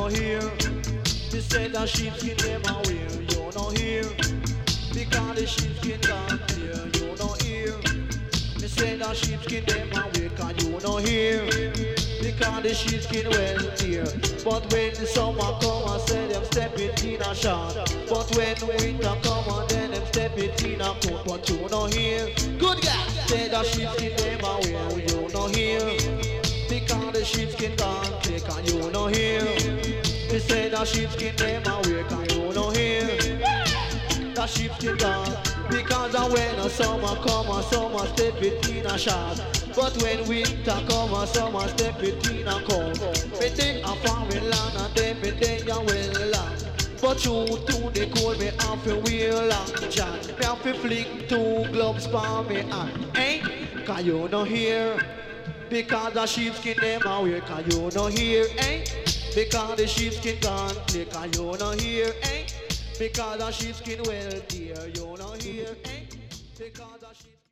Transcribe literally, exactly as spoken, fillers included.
no hear. They said that sheepskin them a wear, you no hear. Because the sheepskin gone clear, you no hear. They said that sheepskin them a wear, cause you no hear. Because the sheepskin well near. But when the summer come, I say them step it in a shot. But when winter come, and then them step it in a coat. But you no hear. Good guy. Say that sheepskin them a wear, you no hear. Because the sheepskin gone clear, and you no hear. They say that sheepskin them a wear, and you no hear. That sheepskin gone. Because when the summer come, and summer step it in a shot. But when winter come, and summer step it in a coat. Me think a foreign land, and then me think you will land. But you to the cold, me have to wear long john. Me have to fling two gloves for me hand. Eh? Cause you no hear. Because the sheepskin them a wear, cause you no hear. Eh? Because the sheepskin gone clear, cause you no hear. Eh? Because the sheepskin well dear, you no hear. Eh? Because the sheepskin